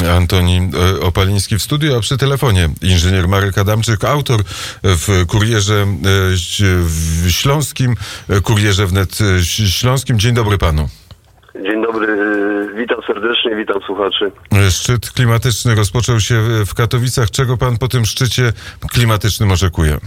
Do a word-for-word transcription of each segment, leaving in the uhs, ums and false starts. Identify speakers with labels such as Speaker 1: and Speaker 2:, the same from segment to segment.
Speaker 1: Antoni Opaliński w studiu, a przy telefonie inżynier Marek Adamczyk, autor w Kurierze Śląskim, Kurierze Wnet Śląskim. Dzień dobry panu.
Speaker 2: Dzień dobry, witam serdecznie, witam słuchaczy.
Speaker 1: Szczyt klimatyczny rozpoczął się w Katowicach. Czego pan po tym szczycie klimatycznym oczekuje?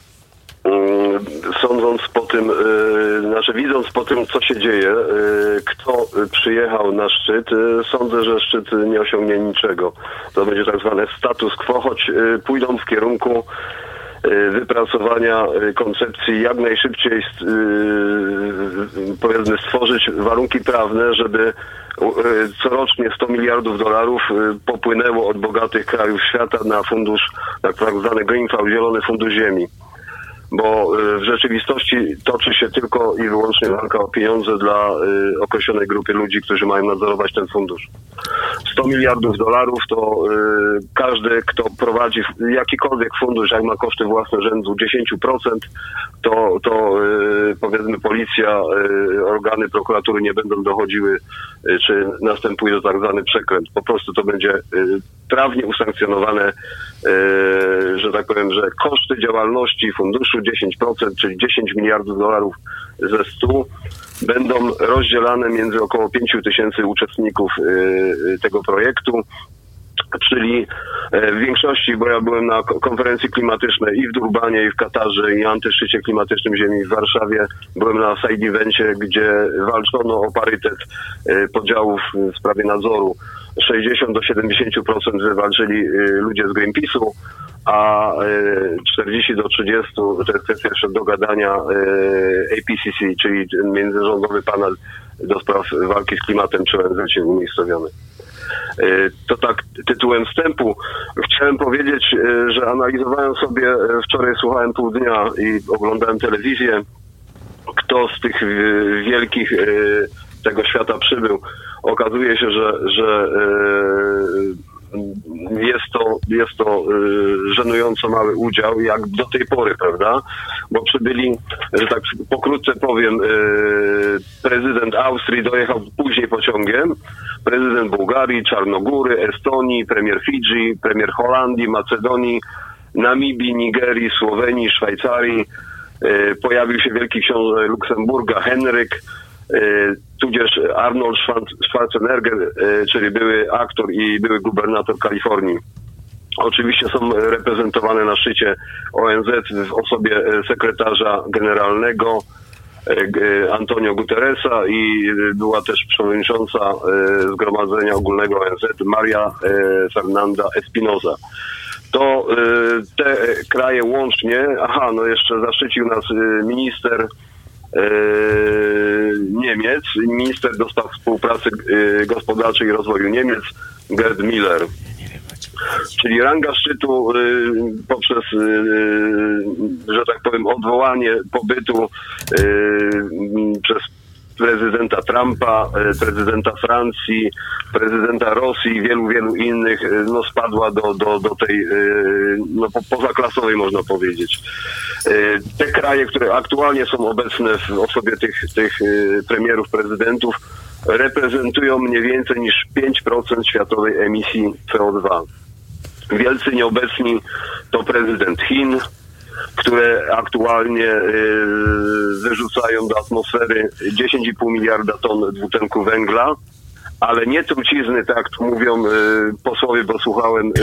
Speaker 2: Sądząc po tym, znaczy widząc po tym, co się dzieje, kto przyjechał na szczyt, sądzę, że szczyt nie osiągnie niczego. To będzie tak zwane status quo, choć pójdą w kierunku wypracowania koncepcji jak najszybciej, powiedzmy, stworzyć warunki prawne, żeby corocznie sto miliardów dolarów popłynęło od bogatych krajów świata na fundusz, tak zwany Green Fund, Zielony Fundusz Ziemi. Bo w rzeczywistości toczy się tylko i wyłącznie walka o pieniądze dla y, określonej grupy ludzi, którzy mają nadzorować ten fundusz. sto miliardów dolarów to y, każdy, kto prowadzi jakikolwiek fundusz, jak ma koszty własne rzędu dziesięć procent, to, to y, powiedzmy policja, y, organy prokuratury nie będą dochodziły, y, czy następuje tak zwany przekręt. Po prostu to będzie y, prawnie usankcjonowane, y, że tak powiem, że koszty działalności funduszu dziesięć procent, czyli dziesięć miliardów dolarów ze stu, będą rozdzielane między około pięć tysięcy uczestników y, tego projektu, czyli w większości, bo ja byłem na konferencji klimatycznej i w Durbanie, i w Katarze, i antyszczycie klimatycznym Ziemi w Warszawie. Byłem na side evencie, gdzie walczono o parytet podziałów w sprawie nadzoru. sześćdziesiąt do siedemdziesięciu procent wywalczyli ludzie z Greenpeace'u, a czterdzieści do trzydziestu to jest kwestia jeszcze dogadania A P C C, czyli międzyrządowy panel do spraw walki z klimatem przy O N Z-cie umiejscowiony. To tak tytułem wstępu. Chciałem powiedzieć, że analizowałem sobie, wczoraj słuchałem pół dnia i oglądałem telewizję, kto z tych wielkich tego świata przybył. Okazuje się, że, że jest to, jest to żenująco mały udział, jak do tej pory, prawda? Bo przybyli, że tak pokrótce powiem, prezydent Austrii dojechał później pociągiem, prezydent Bułgarii, Czarnogóry, Estonii, premier Fidżi, premier Holandii, Macedonii, Namibii, Nigerii, Słowenii, Szwajcarii. Pojawił się wielki książę Luksemburga, Henryk, tudzież Arnold Schwarzenegger, czyli były aktor i były gubernator Kalifornii. Oczywiście są reprezentowane na szczycie O N Z w osobie sekretarza generalnego Antonio Guterresa i była też przewodnicząca Zgromadzenia Ogólnego O N Z Maria Fernanda Espinosa. To te kraje łącznie, aha, no jeszcze zaszczycił nas minister Niemiec, minister do spraw współpracy gospodarczej i rozwoju Niemiec, Gerd Müller. Czyli ranga szczytu poprzez, że tak powiem, odwołanie pobytu przez prezydenta Trumpa, prezydenta Francji, prezydenta Rosji i wielu, wielu innych, no spadła do, do, do tej, no pozaklasowej, można powiedzieć. Te kraje, które aktualnie są obecne w osobie tych, tych premierów, prezydentów, reprezentują mniej więcej niż pięć procent światowej emisji C O dwa. Wielcy nieobecni to prezydent Chin, które aktualnie y, wyrzucają do atmosfery dziesięć i pół miliarda ton dwutlenku węgla, ale nie trucizny, tak jak tu mówią y, posłowie, bo słuchałem y,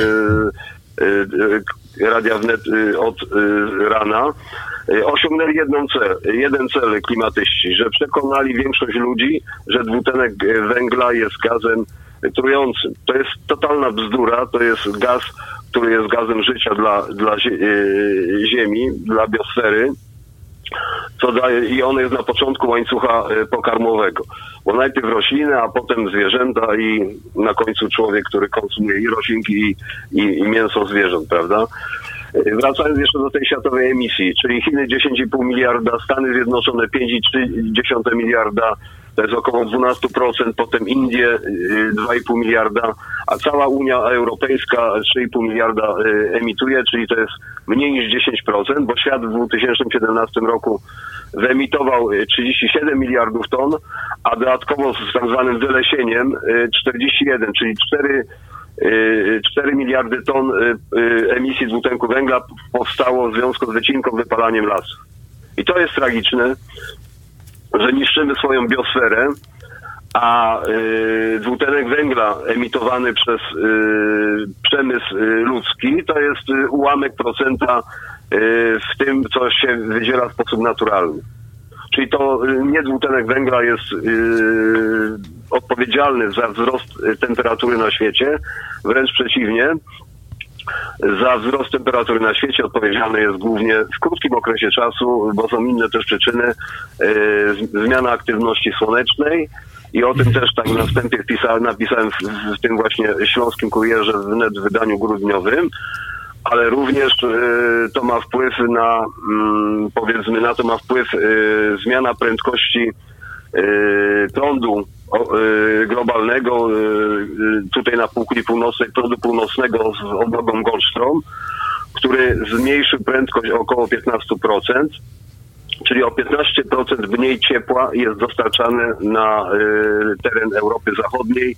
Speaker 2: y, y, Radia Wnet y, od y, rana. Y, osiągnęli jedną cel, jeden cel klimatyści, że przekonali większość ludzi, że dwutlenek węgla jest gazem trującym. To jest totalna bzdura, to jest gaz, który jest gazem życia dla, dla Ziemi, dla biosfery, co daje, i on jest na początku łańcucha pokarmowego. Bo najpierw rośliny, a potem zwierzęta i na końcu człowiek, który konsumuje i roślinki, i, i, i mięso zwierząt, prawda? Wracając jeszcze do tej światowej emisji, czyli Chiny dziesięć i pół miliarda, Stany Zjednoczone pięć i trzy dziesiąte miliarda, to jest około dwanaście procent, potem Indie dwa i pół miliarda, a cała Unia Europejska trzy i pół miliarda emituje, czyli to jest mniej niż dziesięć procent, bo świat w dwa tysiące siedemnastym roku wyemitował trzydzieści siedem miliardów ton, a dodatkowo z tak zwanym wylesieniem czterdzieści jeden, czyli cztery cztery miliardy ton emisji dwutlenku węgla powstało w związku z wycinką, wypalaniem lasów. I to jest tragiczne, że niszczymy swoją biosferę, a y, dwutlenek węgla emitowany przez y, przemysł y, ludzki to jest y, ułamek procenta y, w tym, co się wydziela w sposób naturalny. Czyli to y, nie dwutlenek węgla jest y, odpowiedzialny za wzrost y, temperatury na świecie, wręcz przeciwnie. Za wzrost temperatury na świecie odpowiedzialny jest głównie w krótkim okresie czasu, bo są inne też przyczyny, y, zmiana aktywności słonecznej. I o tym też tak na wstępie wpisałem, napisałem w, w tym właśnie Śląskim Kurierze w net wydaniu grudniowym, ale również y, to ma wpływ na, y, powiedzmy, na to ma wpływ y, zmiana prędkości y, prądu y, globalnego, y, tutaj na półkuli północnej, prądu północnego z odnogą Goldstrom, który zmniejszył prędkość o około piętnaście procent. Czyli o piętnaście procent mniej ciepła jest dostarczane na y, teren Europy Zachodniej.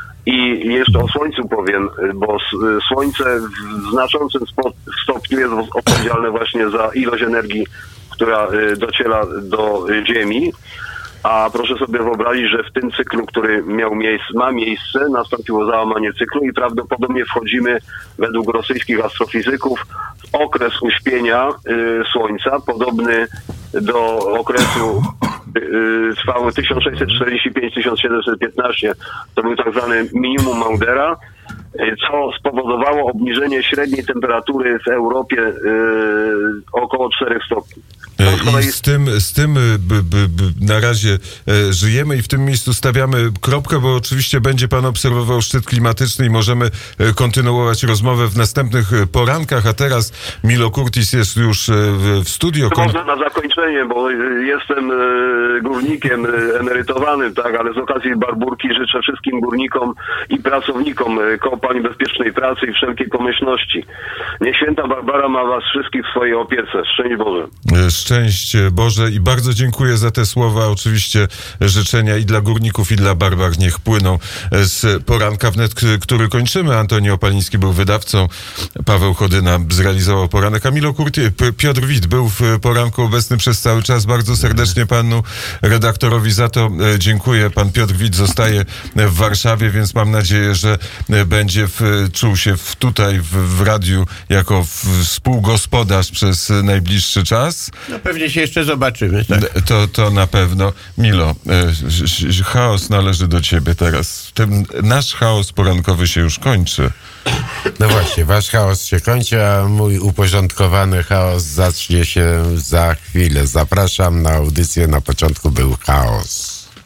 Speaker 2: I jeszcze o Słońcu powiem, bo s, Słońce w znaczącym spo, stopniu jest odpowiedzialne właśnie za ilość energii, która y, dociera do y, Ziemi. A proszę sobie wyobrazić, że w tym cyklu, który miał miejsce, ma miejsce, nastąpiło załamanie cyklu i prawdopodobnie wchodzimy według rosyjskich astrofizyków w okres uśpienia y, Słońca, podobny do okresu y, trwały tysiąc sześćset czterdzieści pięć do tysiąc siedemset piętnaście. To był tak zwany minimum Maudera, y, co spowodowało obniżenie średniej temperatury w Europie y, około czterech stopni.
Speaker 1: I z tym, z tym by, by, by na razie e, żyjemy i w tym miejscu stawiamy kropkę, bo oczywiście będzie pan obserwował szczyt klimatyczny i możemy e, kontynuować rozmowę w następnych e, porankach, a teraz Milo Kurtis jest już e, w, w studio.
Speaker 2: Kon... Można na zakończenie, bo jestem e, górnikiem e, emerytowanym, tak, ale z okazji Barburki życzę wszystkim górnikom i pracownikom e, kopalń bezpiecznej pracy i wszelkiej pomyślności. Niech święta Barbara ma was wszystkich w swojej opiece. Szczęść Boże.
Speaker 1: E, Szczęść Boże i bardzo dziękuję za te słowa. Oczywiście życzenia i dla górników, i dla Barbar niech płyną z poranka wnet, który kończymy. Antoni Opaliński był wydawcą, Paweł Chodyna zrealizował poranek, a Milo Kurtis, Piotr Wit był w poranku obecny przez cały czas. Bardzo serdecznie panu redaktorowi za to dziękuję. Pan Piotr Wit zostaje w Warszawie, więc mam nadzieję, że będzie w, czuł się w, tutaj w, w radiu jako współgospodarz przez najbliższy czas.
Speaker 3: No pewnie się jeszcze zobaczymy. Tak?
Speaker 1: To, to na pewno. Milo, e, chaos należy do ciebie teraz. Ten nasz chaos porankowy się już kończy.
Speaker 3: No właśnie, wasz chaos się kończy, a mój uporządkowany chaos zacznie się za chwilę. Zapraszam na audycję. Na początku był chaos.